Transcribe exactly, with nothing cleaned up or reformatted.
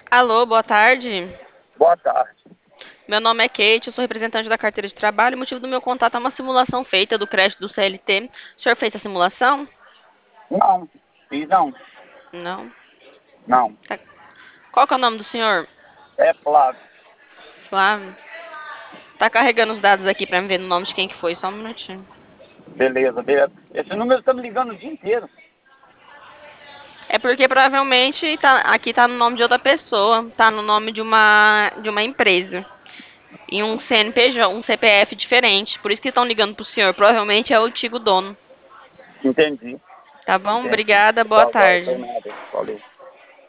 Alô, boa tarde. Boa tarde. Meu nome é Kate, eu sou representante da carteira de trabalho. O motivo do meu contato é uma simulação feita do crédito do C L T. O senhor fez a simulação? Não, fiz não. Não. Não. Tá. Qual que é o nome do senhor? É Flávio. Flávio. Tá carregando os dados aqui pra me ver no nome de quem que foi, só um minutinho. Beleza, beleza. Esse número tá me ligando o dia inteiro. É porque provavelmente tá, aqui tá no nome de outra pessoa, tá no nome de uma, de uma empresa. E um C N P J, um C P F diferente. Por isso que estão ligando pro senhor. Provavelmente é o antigo dono. Entendi. Tá bom? Entendi. Obrigada, boa Tá, vai, por tarde. nada. Valeu.